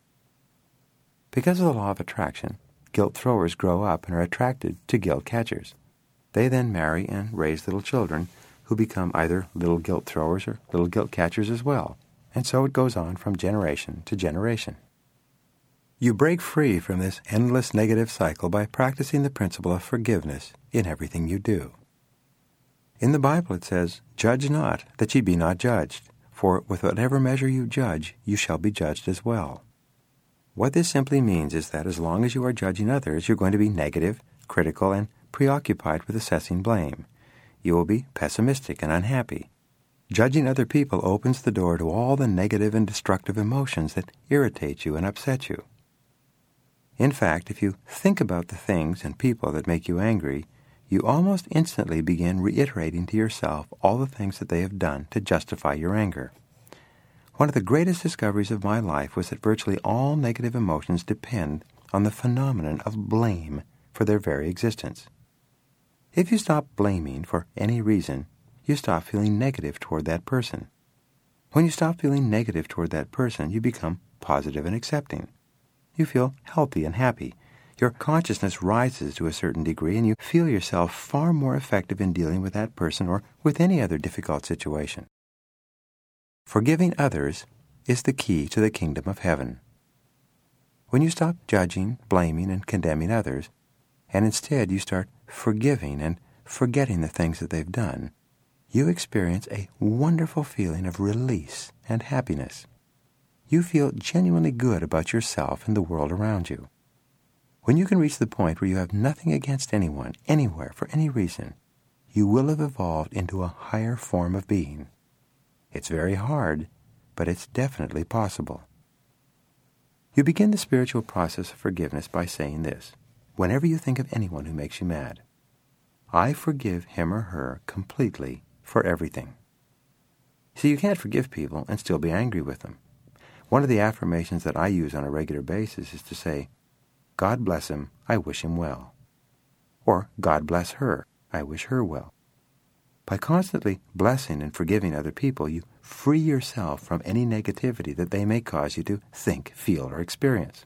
Because of the law of attraction, guilt throwers grow up and are attracted to guilt catchers. They then marry and raise little children who become either little guilt throwers or little guilt catchers as well, and so it goes on from generation to generation. You break free from this endless negative cycle by practicing the principle of forgiveness in everything you do. In the Bible it says, "Judge not, that ye be not judged, for with whatever measure you judge, you shall be judged as well." What this simply means is that as long as you are judging others, you're going to be negative, critical, and preoccupied with assessing blame. You will be pessimistic and unhappy. Judging other people opens the door to all the negative and destructive emotions that irritate you and upset you. In fact, if you think about the things and people that make you angry, you almost instantly begin reiterating to yourself all the things that they have done to justify your anger. One of the greatest discoveries of my life was that virtually all negative emotions depend on the phenomenon of blame for their very existence. If you stop blaming for any reason, you stop feeling negative toward that person. When you stop feeling negative toward that person, you become positive and accepting. You feel healthy and happy. Your consciousness rises to a certain degree, and you feel yourself far more effective in dealing with that person or with any other difficult situation. Forgiving others is the key to the kingdom of heaven. When you stop judging, blaming, and condemning others, and instead you start forgiving and forgetting the things that they've done, you experience a wonderful feeling of release and happiness. You feel genuinely good about yourself and the world around you. When you can reach the point where you have nothing against anyone, anywhere, for any reason, you will have evolved into a higher form of being. It's very hard, but it's definitely possible. You begin the spiritual process of forgiveness by saying this: whenever you think of anyone who makes you mad, I forgive him or her completely for everything. See, you can't forgive people and still be angry with them. One of the affirmations that I use on a regular basis is to say, God bless him, I wish him well. Or, God bless her, I wish her well. By constantly blessing and forgiving other people, you free yourself from any negativity that they may cause you to think, feel, or experience.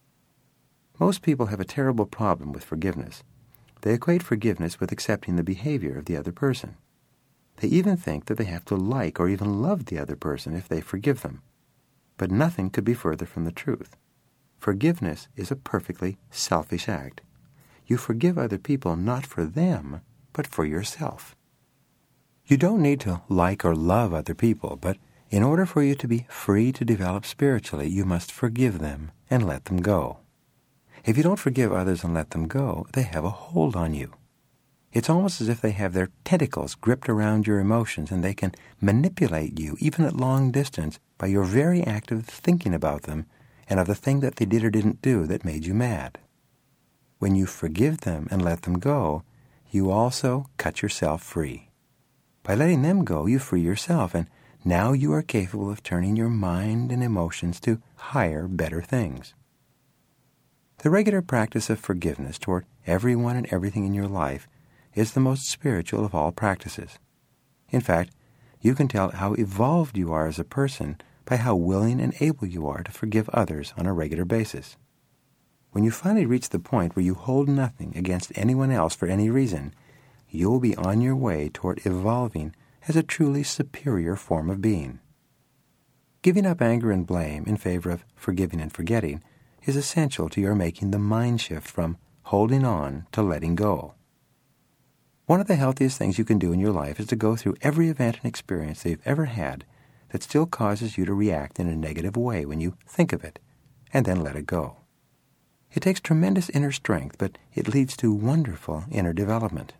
Most people have a terrible problem with forgiveness. They equate forgiveness with accepting the behavior of the other person. They even think that they have to like or even love the other person if they forgive them. But nothing could be further from the truth. Forgiveness is a perfectly selfish act. You forgive other people not for them, but for yourself. You don't need to like or love other people, but in order for you to be free to develop spiritually, you must forgive them and let them go. If you don't forgive others and let them go, they have a hold on you. It's almost as if they have their tentacles gripped around your emotions and they can manipulate you, even at long distance, by your very act of thinking about them and of the thing that they did or didn't do that made you mad. When you forgive them and let them go, you also cut yourself free. By letting them go, you free yourself, and now you are capable of turning your mind and emotions to higher, better things. The regular practice of forgiveness toward everyone and everything in your life is the most spiritual of all practices. In fact, you can tell how evolved you are as a person by how willing and able you are to forgive others on a regular basis. When you finally reach the point where you hold nothing against anyone else for any reason, you will be on your way toward evolving as a truly superior form of being. Giving up anger and blame in favor of forgiving and forgetting is essential to your making the mind shift from holding on to letting go. One of the healthiest things you can do in your life is to go through every event and experience that you've ever had that still causes you to react in a negative way when you think of it, and then let it go. It takes tremendous inner strength, but it leads to wonderful inner development.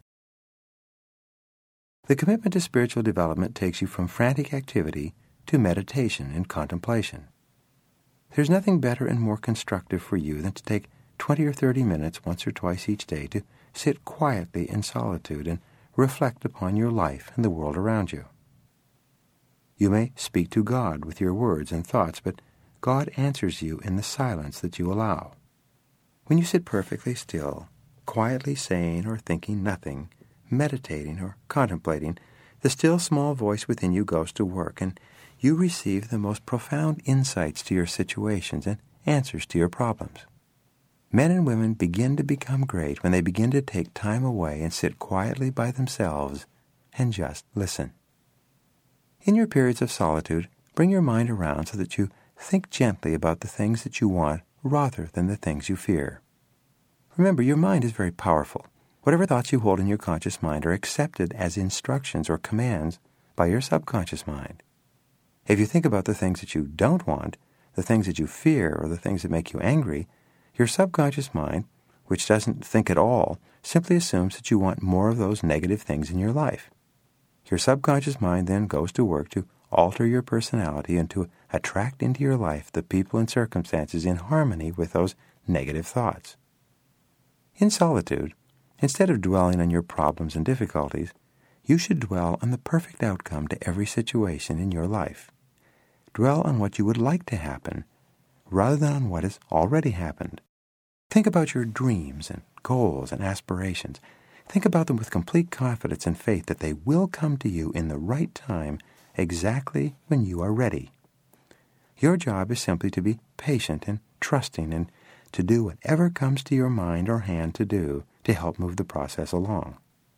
The commitment to spiritual development takes you from frantic activity to meditation and contemplation. There's nothing better and more constructive for you than to take twenty or thirty minutes once or twice each day to sit quietly in solitude and reflect upon your life and the world around you. You may speak to God with your words and thoughts, but God answers you in the silence that you allow. When you sit perfectly still, quietly saying or thinking nothing, meditating or contemplating, the still small voice within you goes to work, and you receive the most profound insights to your situations and answers to your problems. Men and women begin to become great when they begin to take time away and sit quietly by themselves and just listen. In your periods of solitude, bring your mind around so that you think gently about the things that you want rather than the things you fear. Remember, your mind is very powerful. Whatever thoughts you hold in your conscious mind are accepted as instructions or commands by your subconscious mind. If you think about the things that you don't want, the things that you fear, or the things that make you angry, your subconscious mind, which doesn't think at all, simply assumes that you want more of those negative things in your life. Your subconscious mind then goes to work to alter your personality and to attract into your life the people and circumstances in harmony with those negative thoughts. In solitude, instead of dwelling on your problems and difficulties, you should dwell on the perfect outcome to every situation in your life. Dwell on what you would like to happen, rather than on what has already happened. Think about your dreams and goals and aspirations. Think about them with complete confidence and faith that they will come to you in the right time, exactly when you are ready. Your job is simply to be patient and trusting and to do whatever comes to your mind or hand to do to help move the process along.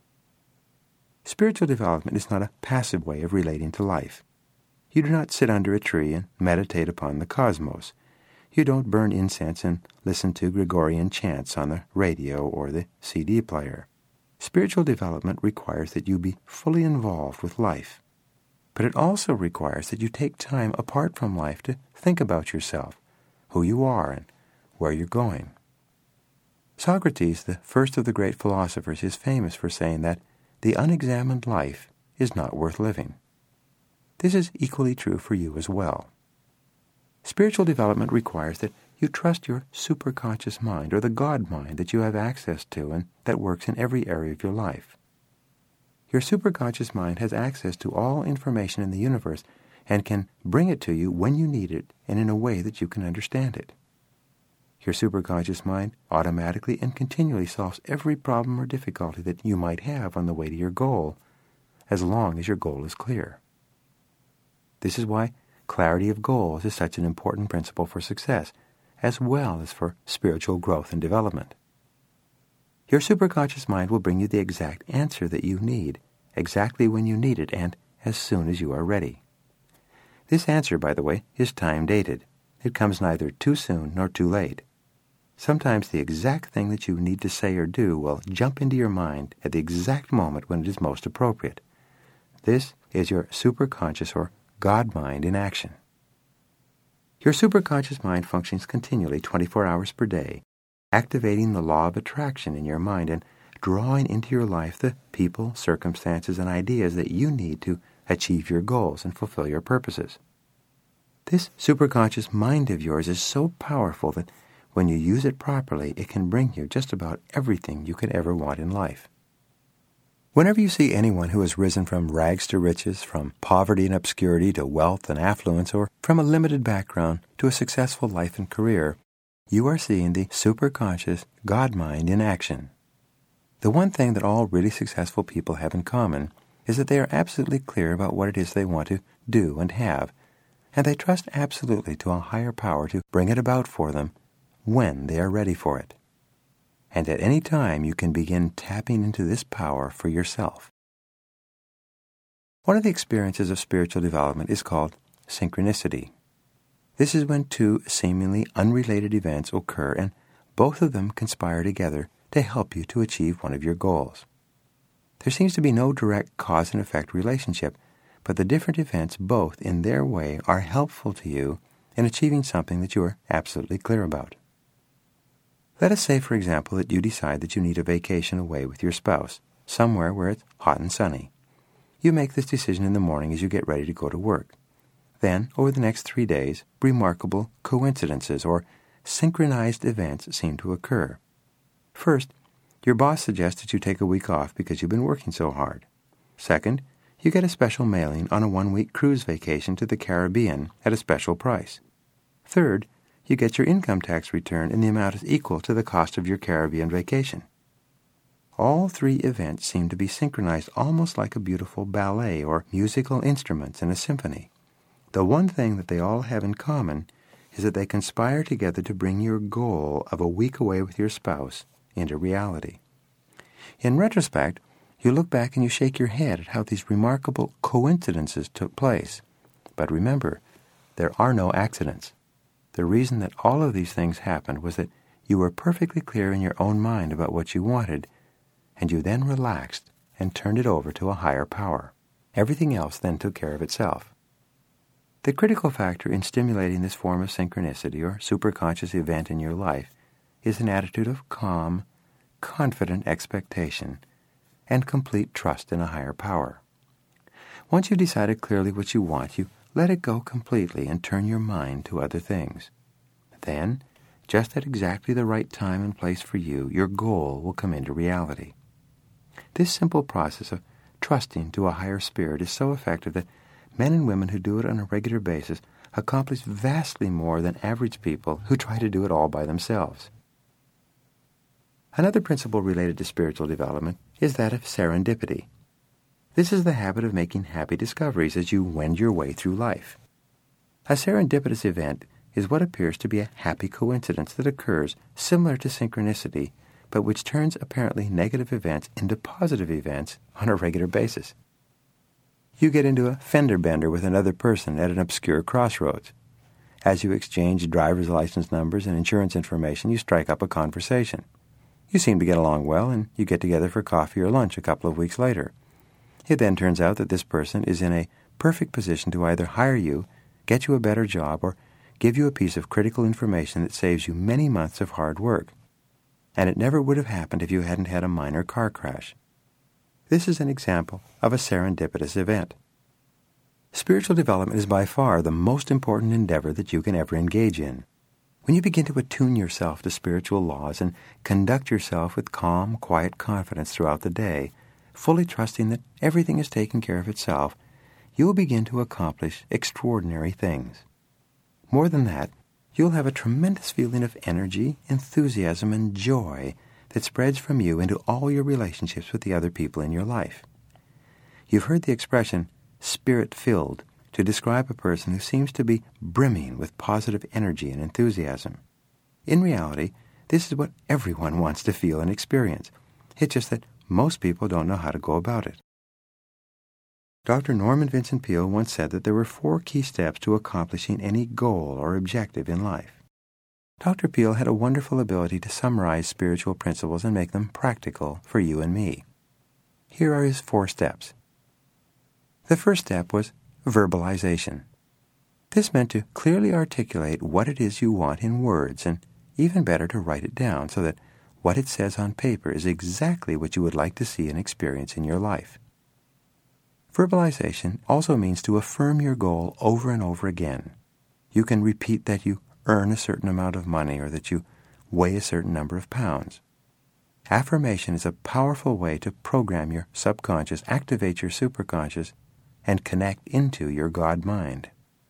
Spiritual development is not a passive way of relating to life. You do not sit under a tree and meditate upon the cosmos. You don't burn incense and listen to Gregorian chants on the radio or the C D player. Spiritual development requires that you be fully involved with life. But it also requires that you take time apart from life to think about yourself, who you are, and where you're going. Socrates, the first of the great philosophers, is famous for saying that the unexamined life is not worth living. This is equally true for you as well. Spiritual development requires that you trust your superconscious mind, or the God mind that you have access to and that works in every area of your life. Your superconscious mind has access to all information in the universe and can bring it to you when you need it and in a way that you can understand it. Your superconscious mind automatically and continually solves every problem or difficulty that you might have on the way to your goal, as long as your goal is clear. This is why clarity of goals is such an important principle for success, as well as for spiritual growth and development. Your superconscious mind will bring you the exact answer that you need, exactly when you need it, and as soon as you are ready. This answer, by the way, is time-dated. It comes neither too soon nor too late. Sometimes the exact thing that you need to say or do will jump into your mind at the exact moment when it is most appropriate. This is your superconscious or God mind in action. Your superconscious mind functions continually twenty-four hours per day, activating the law of attraction in your mind and drawing into your life the people, circumstances, and ideas that you need to achieve your goals and fulfill your purposes. This superconscious mind of yours is so powerful that when you use it properly, it can bring you just about everything you could ever want in life. Whenever you see anyone who has risen from rags to riches, from poverty and obscurity to wealth and affluence, or from a limited background to a successful life and career, you are seeing the superconscious God mind in action. The one thing that all really successful people have in common is that they are absolutely clear about what it is they want to do and have, and they trust absolutely to a higher power to bring it about for them when they are ready for it. And at any time you can begin tapping into this power for yourself. One of the experiences of spiritual development is called synchronicity. This is when two seemingly unrelated events occur and both of them conspire together to help you to achieve one of your goals. There seems to be no direct cause and effect relationship, but the different events both in their way are helpful to you in achieving something that you are absolutely clear about. Let us say, for example, that you decide that you need a vacation away with your spouse, somewhere where it's hot and sunny. You make this decision in the morning as you get ready to go to work. Then, over the next three days, remarkable coincidences or synchronized events seem to occur. First, your boss suggests that you take a week off because you've been working so hard. Second, you get a special mailing on a one-week cruise vacation to the Caribbean at a special price. Third, you get your income tax return and the amount is equal to the cost of your Caribbean vacation. All three events seem to be synchronized almost like a beautiful ballet or musical instruments in a symphony. The one thing that they all have in common is that they conspire together to bring your goal of a week away with your spouse into reality. In retrospect, you look back and you shake your head at how these remarkable coincidences took place. But remember, there are no accidents. The reason that all of these things happened was that you were perfectly clear in your own mind about what you wanted, and you then relaxed and turned it over to a higher power. Everything else then took care of itself. The critical factor in stimulating this form of synchronicity or superconscious event in your life is an attitude of calm, confident expectation and complete trust in a higher power. Once you've decided clearly what you want, you let it go completely and turn your mind to other things. Then, just at exactly the right time and place for you, your goal will come into reality. This simple process of trusting to a higher spirit is so effective that men and women who do it on a regular basis accomplish vastly more than average people who try to do it all by themselves. Another principle related to spiritual development is that of serendipity. This is the habit of making happy discoveries as you wend your way through life. A serendipitous event is what appears to be a happy coincidence that occurs similar to synchronicity, but which turns apparently negative events into positive events on a regular basis. You get into a fender bender with another person at an obscure crossroads. As you exchange driver's license numbers and insurance information, you strike up a conversation. You seem to get along well, and you get together for coffee or lunch a couple of weeks later. It then turns out that this person is in a perfect position to either hire you, get you a better job, or give you a piece of critical information that saves you many months of hard work. And it never would have happened if you hadn't had a minor car crash. This is an example of a serendipitous event. Spiritual development is by far the most important endeavor that you can ever engage in. When you begin to attune yourself to spiritual laws and conduct yourself with calm, quiet confidence throughout the day, fully trusting that everything is taken care of itself, you will begin to accomplish extraordinary things. More than that, you'll have a tremendous feeling of energy, enthusiasm, and joy that spreads from you into all your relationships with the other people in your life. You've heard the expression, spirit-filled, to describe a person who seems to be brimming with positive energy and enthusiasm. In reality, this is what everyone wants to feel and experience. It's just that most people don't know how to go about it. Doctor Norman Vincent Peale once said that there were four key steps to accomplishing any goal or objective in life. Doctor Peale had a wonderful ability to summarize spiritual principles and make them practical for you and me. Here are his four steps. The first step was verbalization. This meant to clearly articulate what it is you want in words, and even better to write it down so that what it says on paper is exactly what you would like to see and experience in your life. Verbalization also means to affirm your goal over and over again. You can repeat that you earn a certain amount of money or that you weigh a certain number of pounds. Affirmation is a powerful way to program your subconscious, activate your superconscious, and connect into your God mind.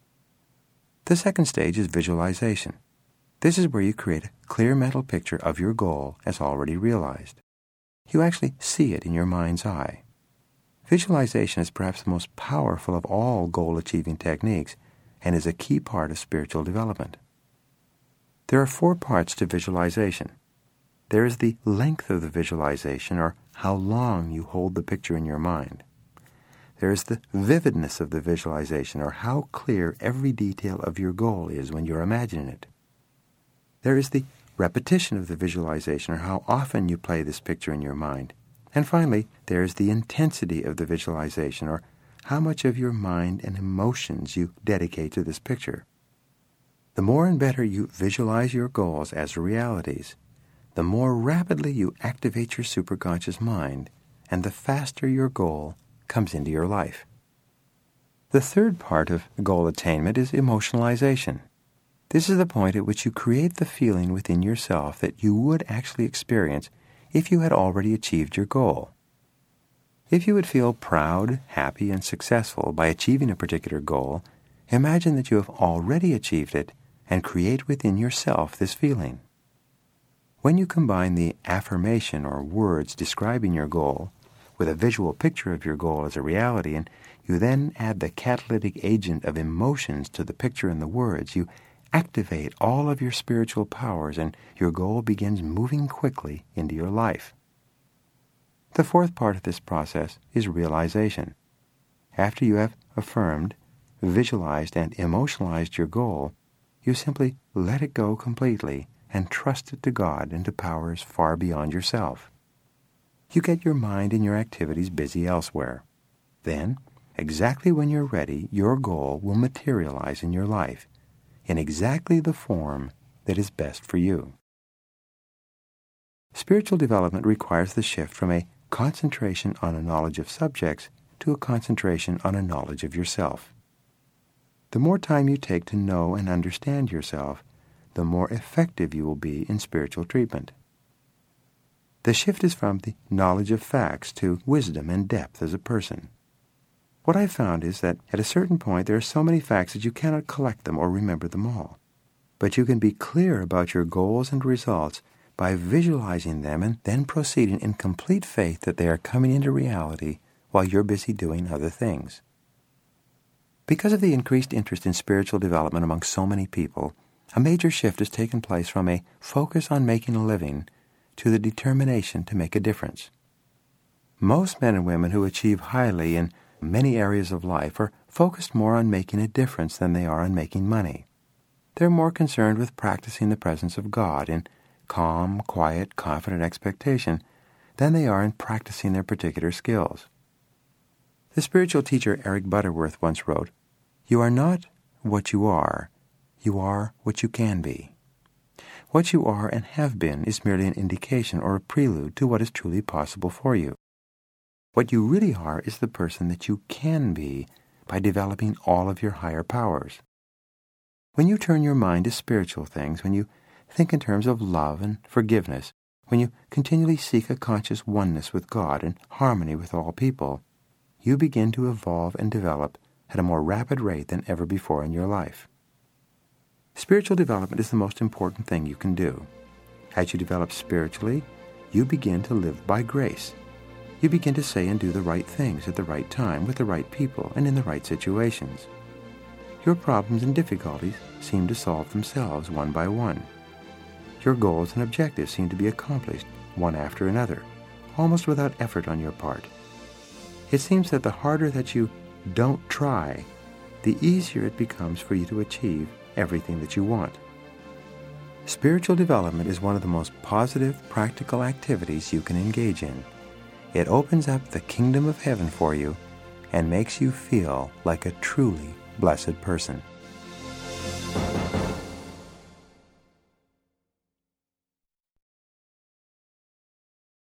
The second stage is visualization. This is where you create a clear mental picture of your goal as already realized. You actually see it in your mind's eye. Visualization is perhaps the most powerful of all goal-achieving techniques and is a key part of spiritual development. There are four parts to visualization. There is the length of the visualization, or how long you hold the picture in your mind. There is the vividness of the visualization, or how clear every detail of your goal is when you're imagining it. There is the repetition of the visualization, or how often you play this picture in your mind. And finally, there is the intensity of the visualization, or how much of your mind and emotions you dedicate to this picture. The more and better you visualize your goals as realities, the more rapidly you activate your superconscious mind, and the faster your goal comes into your life. The third part of goal attainment is emotionalization. This is the point at which you create the feeling within yourself that you would actually experience if you had already achieved your goal. If you would feel proud, happy, and successful by achieving a particular goal, imagine that you have already achieved it and create within yourself this feeling. When you combine the affirmation or words describing your goal with a visual picture of your goal as a reality, and you then add the catalytic agent of emotions to the picture and the words, you activate all of your spiritual powers and your goal begins moving quickly into your life. The fourth part of this process is realization. After you have affirmed, visualized, and emotionalized your goal, you simply let it go completely and trust it to God and to powers far beyond yourself. You get your mind and your activities busy elsewhere. Then, exactly when you're ready, your goal will materialize in your life in exactly the form that is best for you. Spiritual development requires the shift from a concentration on a knowledge of subjects to a concentration on a knowledge of yourself. The more time you take to know and understand yourself, the more effective you will be in spiritual treatment. The shift is from the knowledge of facts to wisdom and depth as a person. What I've found is that at a certain point there are so many facts that you cannot collect them or remember them all. But you can be clear about your goals and results by visualizing them and then proceeding in complete faith that they are coming into reality while you're busy doing other things. Because of the increased interest in spiritual development among so many people, a major shift has taken place from a focus on making a living to the determination to make a difference. Most men and women who achieve highly in many areas of life are focused more on making a difference than they are on making money. They're more concerned with practicing the presence of God in calm, quiet, confident expectation than they are in practicing their particular skills. The spiritual teacher Eric Butterworth once wrote, "You are not what you are, you are what you can be." What you are and have been is merely an indication or a prelude to what is truly possible for you. What you really are is the person that you can be by developing all of your higher powers. When you turn your mind to spiritual things, when you think in terms of love and forgiveness, when you continually seek a conscious oneness with God and harmony with all people, you begin to evolve and develop at a more rapid rate than ever before in your life. Spiritual development is the most important thing you can do. As you develop spiritually, you begin to live by grace. You begin to say and do the right things at the right time with the right people and in the right situations. Your problems and difficulties seem to solve themselves one by one. Your goals and objectives seem to be accomplished one after another, almost without effort on your part. It seems that the harder that you don't try, the easier it becomes for you to achieve everything that you want. Spiritual development is one of the most positive, practical activities you can engage in. It opens up the kingdom of heaven for you and makes you feel like a truly blessed person.